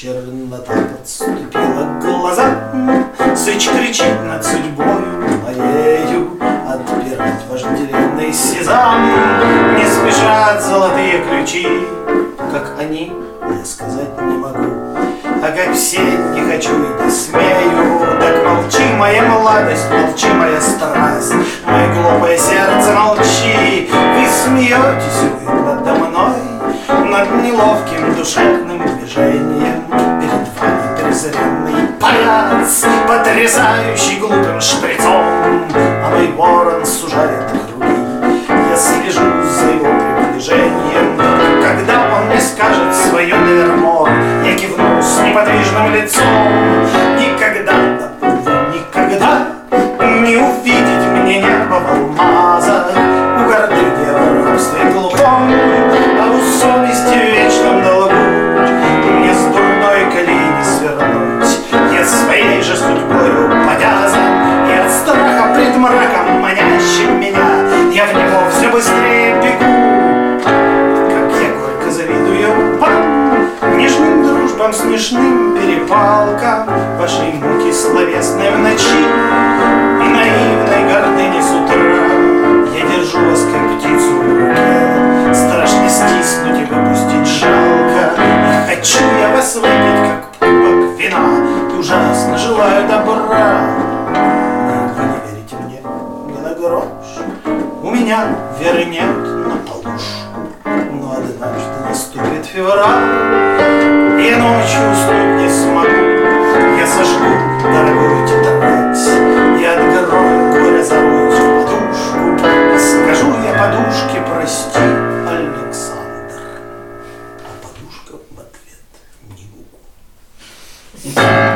Чернота подступила к глазам, Сыч кричит над судьбою моею, отпирать вожделенный сезам. Не спешат золотые ключи, как они, я сказать не могу. А как все не хочу и не смею, так молчи, моя молодость, молчи, моя страсть, мое глупое сердце, молчи. Вы смеетесь, вы надо мной, над неловким душевным движением. Перед вами презренный паяц, потрясающий глупым шприцом, а мой ворон сужает круги. Я слежу за его приближением. Когда он мне скажет свое невермор, я кивну с неподвижным лицом. Никогда, да увы, никогда не увидеть мне небо в алмазах, у гордыни в рабстве глухом, а у совести в вечном долгу. Мне с дурной колеи не свернуть, я своей же судьбою повязан, и от страха пред мраком манящим меня я в него все быстрее бегу. Как я горько завидую вам, нежным дружбам, смешным перепалкам, вашей муки словесной в ночи и наивной гордыни с утра. Я держу вас, как птицу в руке, страшно стиснуть и выпустить жалко. И хочу я вас выпить, как кубок вина, и ужасно желаю добра. Вы не верите мне ни на грош, у меня веры нет на полушку. Но однажды наступит февраль, и ночью уснуть не смогу. Я сожгу дорогую тетрадь, я открою горе, зароюсь в подушку, и скажу я подушке: прости, Александр. А подушка в ответ: не могу.